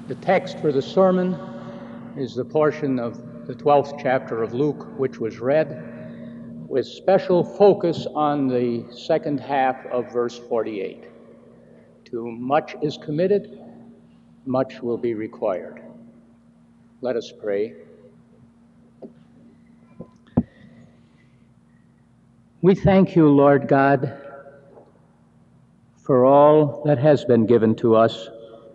The text for the sermon is the portion of the 12th chapter of Luke, which was read, with special focus on the second half of verse 48. To much is committed, much will be required. Let us pray. We thank you, Lord God, for all that has been given to us,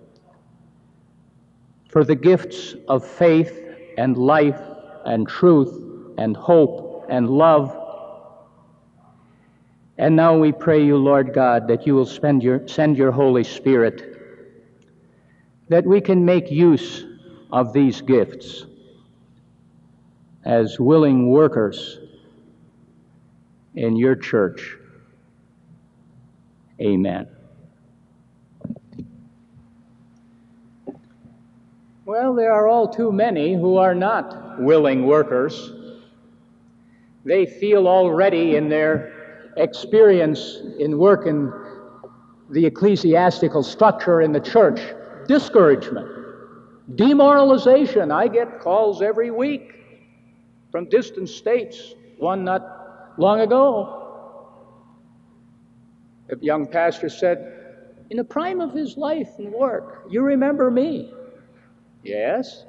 for the gifts of faith and life and truth and hope and love. And now we pray you, Lord God, that you will send your Holy Spirit, that we can make use of these gifts as willing workers in your church. Amen. Well, there are all too many who are not willing workers. They feel already in their experience in work in the ecclesiastical structure in the church discouragement, demoralization. I get calls every week from distant states, one not long ago. A young pastor said, in the prime of his life and work, you remember me? Yes.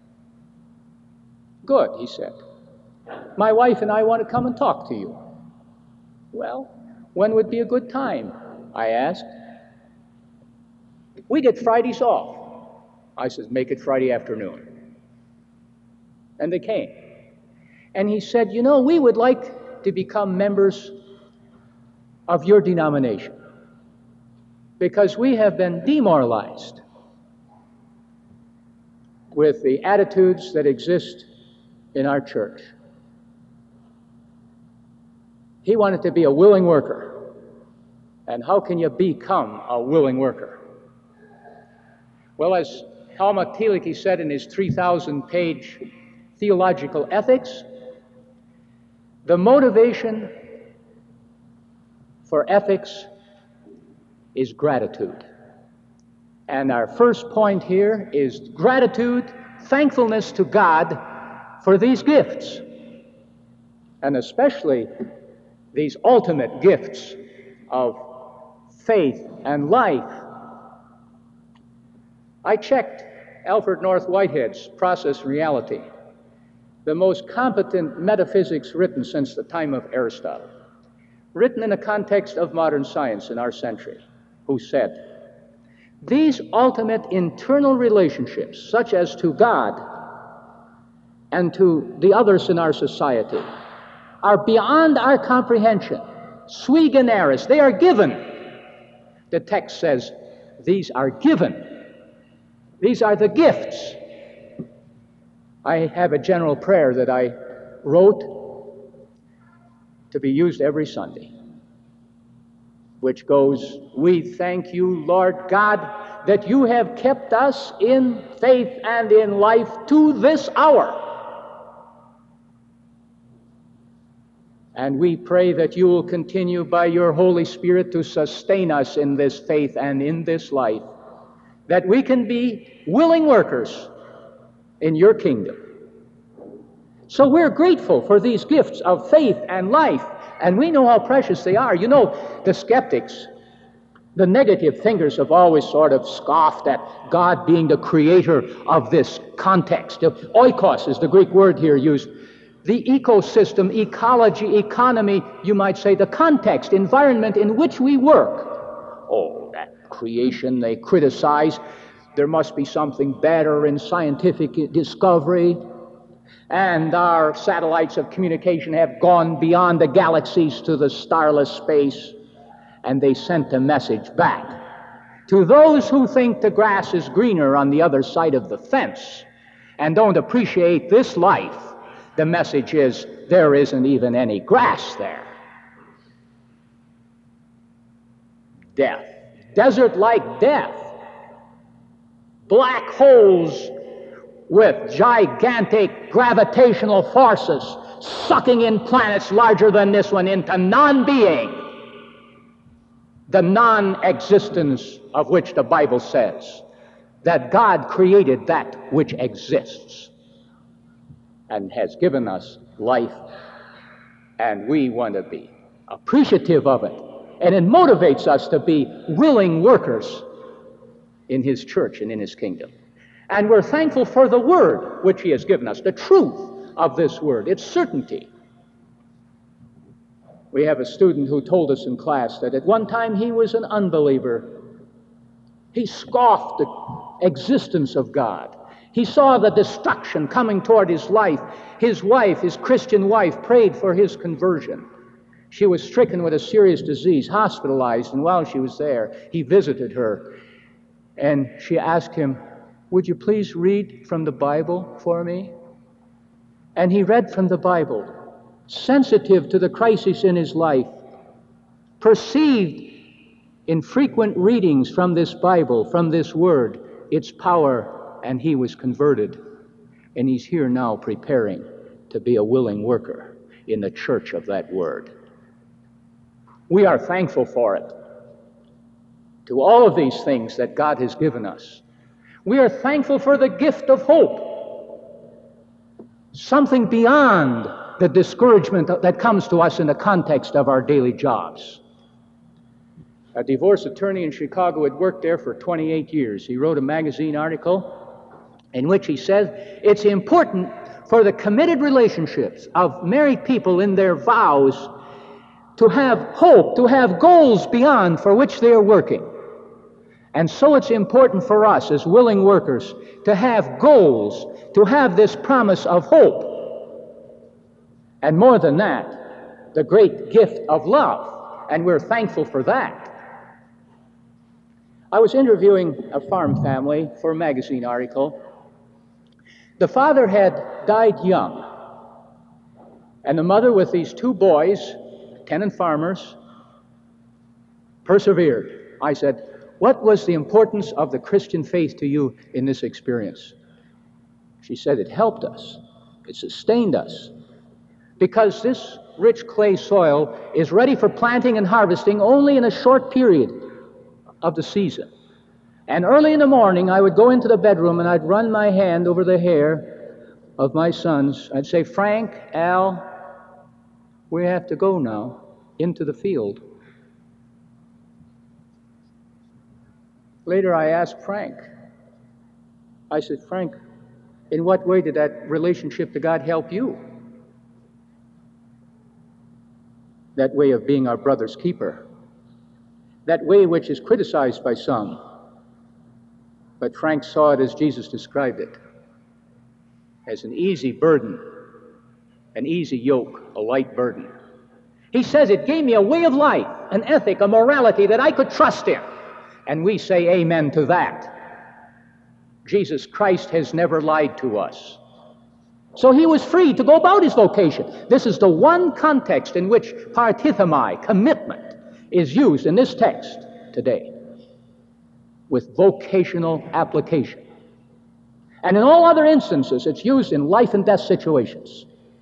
Good, he said. My wife and I want to come and talk to you. Well, when would be a good time? I asked. We get Fridays off. I said, make it Friday afternoon. And they came. And he said, you know, we would like to become members of your denomination because we have been demoralized with the attitudes that exist in our church. He wanted to be a willing worker. And how can you become a willing worker? Well, as Helmut Thielicke said in his 3,000-page theological ethics, the motivation for ethics is gratitude. And our first point here is gratitude, thankfulness to God for these gifts, and especially these ultimate gifts of faith and life. I checked Alfred North Whitehead's Process and Reality, the most competent metaphysics written since the time of Aristotle, written in the context of modern science in our century, who said, these ultimate internal relationships, such as to God and to the others in our society, are beyond our comprehension, sui generis. They are given. The text says these are given. These are the gifts. I have a general prayer that I wrote to be used every Sunday, which goes, we thank you, Lord God, that you have kept us in faith and in life to this hour. And we pray that you will continue by your Holy Spirit to sustain us in this faith and in this life, that we can be willing workers in your kingdom. So we're grateful for these gifts of faith and life, and we know how precious they are. You know, the skeptics, the negative thinkers have always sort of scoffed at God being the creator of this context. Oikos is the Greek word here used. The ecosystem, ecology, economy, you might say, the context, environment in which we work. Oh, that creation they criticize. There must be something better in scientific discovery. And our satellites of communication have gone beyond the galaxies to the starless space. And they sent a message back to those who think the grass is greener on the other side of the fence and don't appreciate this life. The message is, there isn't even any grass there. Death. Desert-like death. Black holes with gigantic gravitational forces sucking in planets larger than this one into non-being. The non-existence of which the Bible says that God created that which exists and has given us life, and we want to be appreciative of it. And it motivates us to be willing workers in His church and in His kingdom. And we're thankful for the Word which He has given us, the truth of this Word, its certainty. We have a student who told us in class that at one time he was an unbeliever. He scoffed the existence of God. He saw the destruction coming toward his life. His wife, his Christian wife, prayed for his conversion. She was stricken with a serious disease, hospitalized, and while she was there, he visited her. And she asked him, "Would you please read from the Bible for me?" And he read from the Bible, sensitive to the crisis in his life, perceived in frequent readings from this Bible, from this Word, its power, and he was converted. And he's here now preparing to be a willing worker in the church of that Word. We are thankful for it. To all of these things that God has given us, we are thankful for the gift of hope, something beyond the discouragement that comes to us in the context of our daily jobs. A divorce attorney in Chicago had worked there for 28 years. He wrote a magazine article in which he said it's important for the committed relationships of married people in their vows to have hope, to have goals beyond for which they are working. And so it's important for us as willing workers to have goals, to have this promise of hope. And more than that, the great gift of love. And we're thankful for that. I was interviewing a farm family for a magazine article. The father had died young, and the mother, with these two boys, tenant farmers, persevered. I said, "What was the importance of the Christian faith to you in this experience?" She said, "It helped us. It sustained us. Because this rich clay soil is ready for planting and harvesting only in a short period of the season. And early in the morning, I would go into the bedroom and I'd run my hand over the hair of my sons. I'd say, 'Frank, Al, we have to go now into the field.' Later, I asked Frank, I said, 'Frank, in what way did that relationship to God help you? That way of being our brother's keeper. That way which is criticized by some. But Frank saw it as Jesus described it, as an easy burden, an easy yoke, a light burden. He says it gave me a way of life, an ethic, a morality that I could trust in.' And we say amen to that. Jesus Christ has never lied to us. So he was free to go about his vocation. This is the one context in which partithomai, commitment, is used in this text today, with vocational application. And in all other instances, it's used in life and death situations.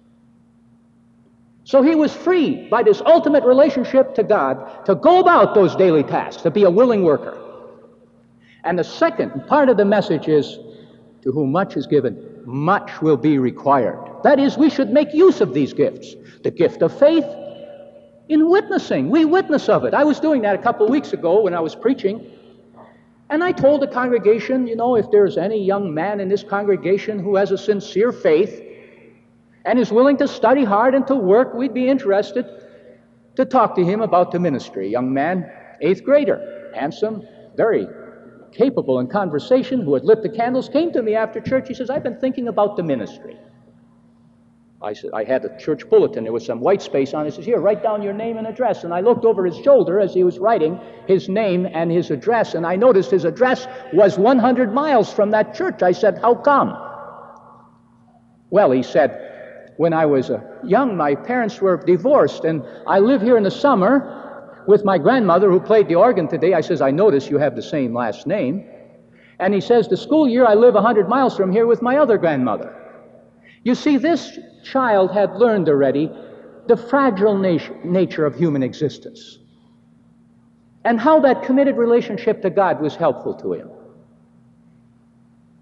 So he was free by this ultimate relationship to God to go about those daily tasks, to be a willing worker. And the second part of the message is, to whom much is given, much will be required. That is, we should make use of these gifts. The gift of faith in witnessing. We witness of it. I was doing that a couple of weeks ago when I was preaching. And I told the congregation, if there's any young man in this congregation who has a sincere faith and is willing to study hard and to work, we'd be interested to talk to him about the ministry. Young man, 8th grader, handsome, very capable in conversation, who had lit the candles, came to me after church. He says, "I've been thinking about the ministry." I said, I had a church bulletin. There was some white space on it. He says, "Here, write down your name and address." And I looked over his shoulder as he was writing his name and his address, and I noticed his address was 100 miles from that church. I said, "How come?" Well, he said, "When I was young, my parents were divorced, and I live here in the summer with my grandmother who played the organ today." I says, "I notice you have the same last name." And he says, "The school year I live 100 miles from here with my other grandmother." You see, this child had learned already the fragile nature of human existence and how that committed relationship to God was helpful to him.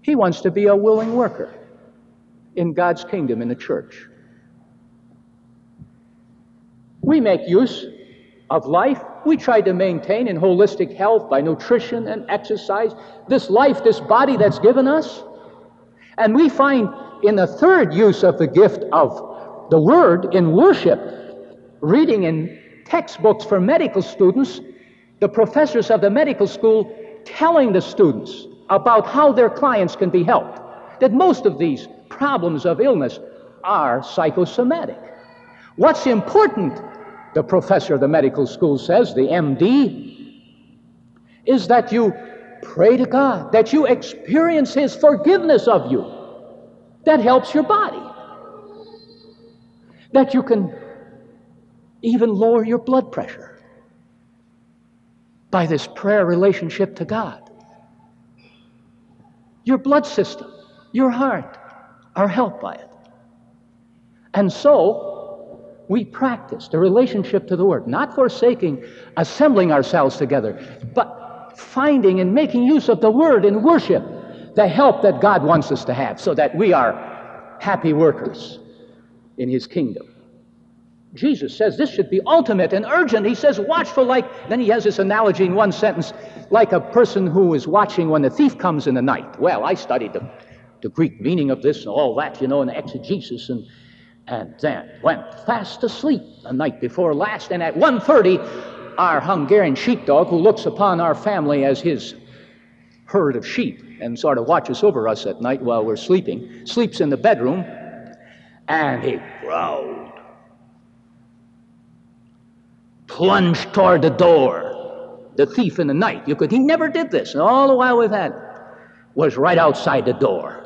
He wants to be a willing worker in God's kingdom, in the church. We make use of life. We try to maintain in holistic health by nutrition and exercise this life, this body that's given us. And we find in the third use of the gift of the Word in worship, reading in textbooks for medical students, the professors of the medical school telling the students about how their clients can be helped, that most of these problems of illness are psychosomatic. What's important, the professor of the medical school says, the MD, is that you pray to God, that you experience His forgiveness of you. That helps your body. That you can even lower your blood pressure by this prayer relationship to God. Your blood system, your heart are helped by it. And so, we practice the relationship to the Word, not forsaking assembling ourselves together, but finding and making use of the Word in worship, the help that God wants us to have, so that we are happy workers in His kingdom. Jesus says this should be ultimate and urgent. He says watchful like, then he has this analogy in one sentence, like a person who is watching when the thief comes in the night. Well, I studied the Greek meaning of this and all that, you know, in the exegesis, and then went fast asleep the night before last, and at 1:30, our Hungarian sheepdog, who looks upon our family as his herd of sheep and sort of watches over us at night while we're sleeping, sleeps in the bedroom, and he growled, plunged toward the door. The thief in the night, he never did this, and all the while we've had it, was right outside the door.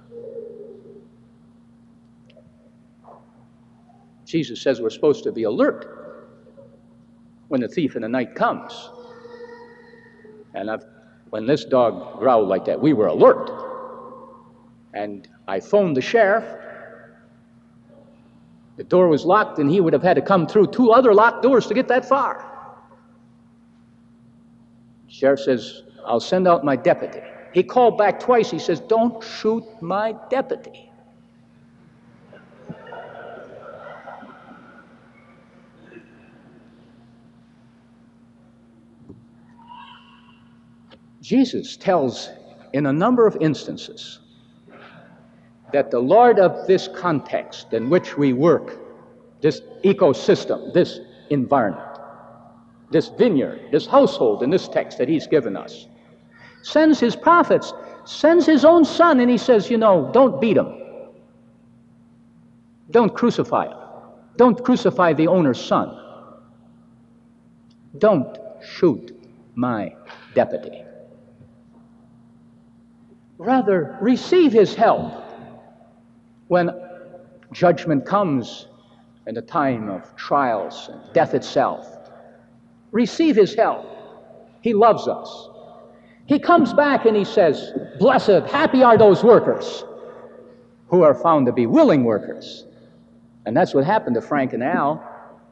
Jesus says we're supposed to be alert when the thief in the night comes. And when this dog growled like that, we were alert. And I phoned the sheriff. The door was locked, and he would have had to come through 2 other locked doors to get that far. The sheriff says, I'll send out my deputy. He called back twice. He says, don't shoot my deputy. Jesus tells in a number of instances that the Lord of this context in which we work, this ecosystem, this environment, this vineyard, this household in this text that He's given us, sends His prophets, sends His own Son, and He says, don't beat Him. Don't crucify Him. Don't crucify the owner's son. Don't shoot my deputy. Rather, receive His help when judgment comes in the time of trials and death itself. Receive His help. He loves us. He comes back and He says, blessed, happy are those workers who are found to be willing workers. And that's what happened to Frank and Al.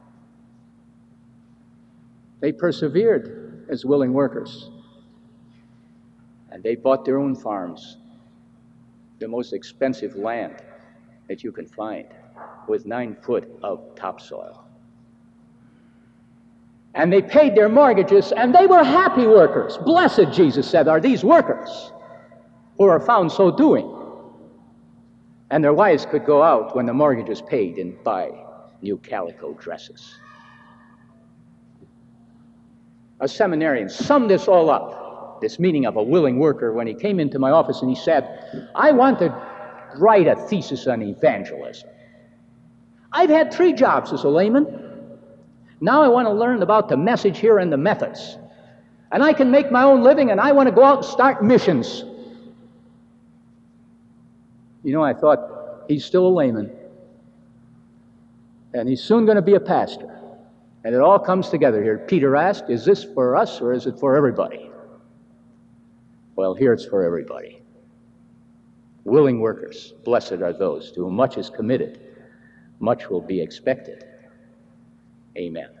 They persevered as willing workers. And they bought their own farms, the most expensive land that you can find, with 9 foot of topsoil. And they paid their mortgages, and they were happy workers. Blessed, Jesus said, are these workers who are found so doing. And their wives could go out when the mortgage is paid and buy new calico dresses. A seminarian summed this all up, this meaning of a willing worker, when he came into my office and he said, I want to write a thesis on evangelism. I've had 3 jobs as a layman. Now I want to learn about the message here and the methods. And I can make my own living, and I want to go out and start missions. I thought, he's still a layman. And he's soon going to be a pastor. And it all comes together here. Peter asked, is this for us or is it for everybody? Well, here it's for everybody. Willing workers, blessed are those to whom much is committed, much will be expected. Amen.